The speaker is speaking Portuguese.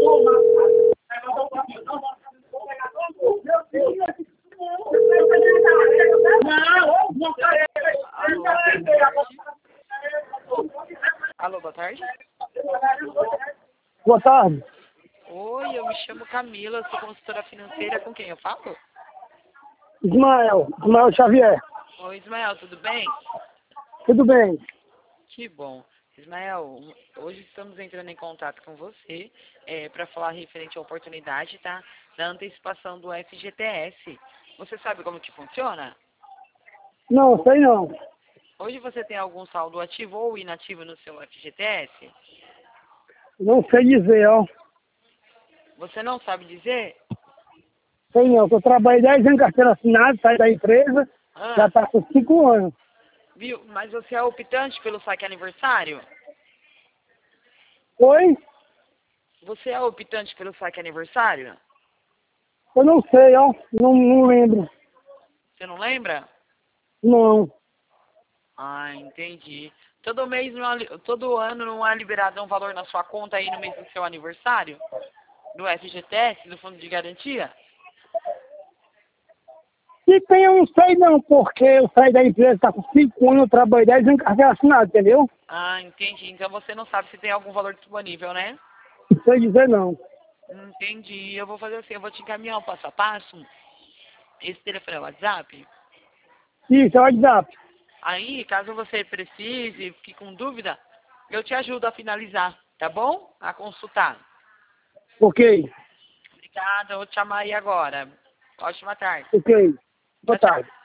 Alô, boa tarde. Boa tarde. Oi, eu me chamo Camila, sou consultora financeira. Com quem eu falo? Ismael Xavier. Oi, Ismael, tudo bem? Tudo bem? Que bom. Ismael, hoje estamos entrando em contato com você para falar referente à oportunidade, tá? Da antecipação do FGTS. Você sabe como que funciona? Não, sei não. Hoje você tem algum saldo ativo ou inativo no seu FGTS? Não sei dizer, ó. Você não sabe dizer? Sei não, eu trabalhei 10 anos em carteira assinada, saí da empresa, já tá com 5 anos. Viu? Mas você é optante pelo saque aniversário? Oi? Você é optante pelo saque aniversário? Eu não sei, ó. Não lembro. Você não lembra? Não. Ah, entendi. Todo ano não é liberado um valor na sua conta aí no mês do seu aniversário? Do FGTS, do Fundo de Garantia? Se tem, eu não sei não, porque eu saí da empresa, tá com 5 anos, eu trabalhei 10 anos em carteira assinada, entendeu? Ah, entendi. Então você não sabe se tem algum valor disponível, né? Não sei dizer não. Entendi. Eu vou fazer assim, eu vou te encaminhar o passo a passo. Esse telefone é o WhatsApp. Isso, é o WhatsApp. Aí, caso você precise, fique com dúvida, eu te ajudo a finalizar, tá bom? A consultar. Ok. Obrigada, eu vou te chamar aí agora. Ótima tarde. Ok. Tchau, Boa tchau. tarde.